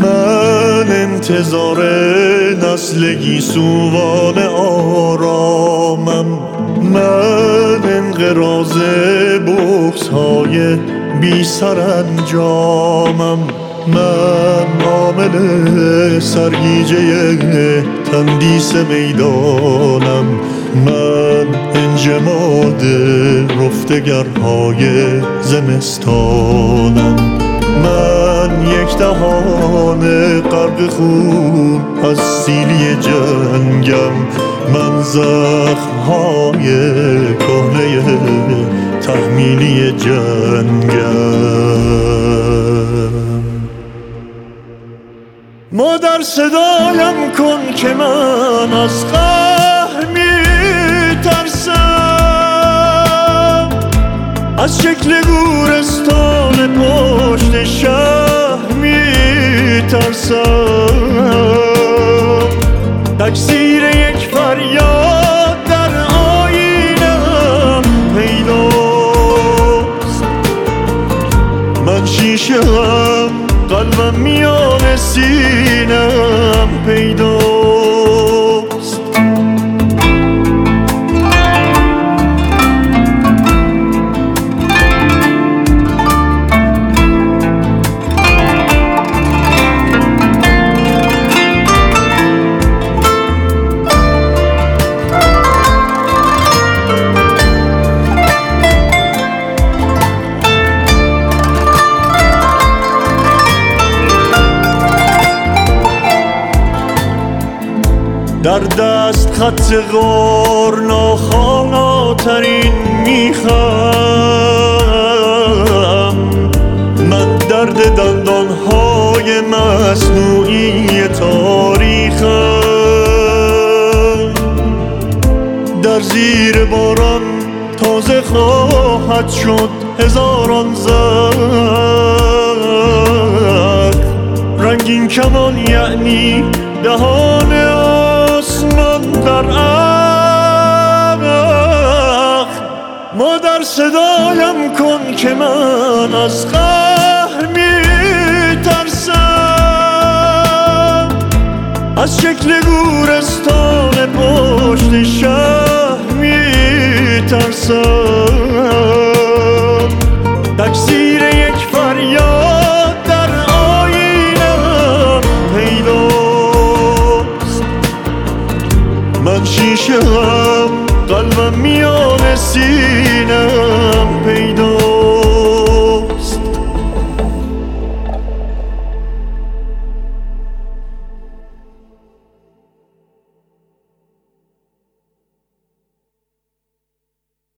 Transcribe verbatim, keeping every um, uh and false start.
من انتظار نسل گیسوان آرامم، من انقراض بغض های بی سرانجامم، من عامل سرگیجه تندیس میدانم، من انجماد رفتگرهای زمستانم، من یک دهان غرق خون از سیلی جنگم، من زخم‌های کهنه تحمیلی جنگم. مادر صدایم کن که من از قهر می‌ترسم، از شکل گورستان پشت شهر می‌ترسم، تکثیر یک فریاد در آینه‌ام پیداست، من شیشه‌ام قلبم میان سینه‌ام پیداست. در دست خط غار ناخواناترین میخم، من درد دندانهای مصنوعی تاریخم، در زیر باران تازه خواهد شد هزاران زخم، رنگین کمان یعنی دهان آسمان در عرق. مادر صدایم کن که من از قهر می‌ترسم، از شکل گورستان پشت شهر می‌ترسم، تکثیر یک فریاد در آینه‌ام پیداست، من شیشه‌ام قلبم میان سینه‌ام پیداست.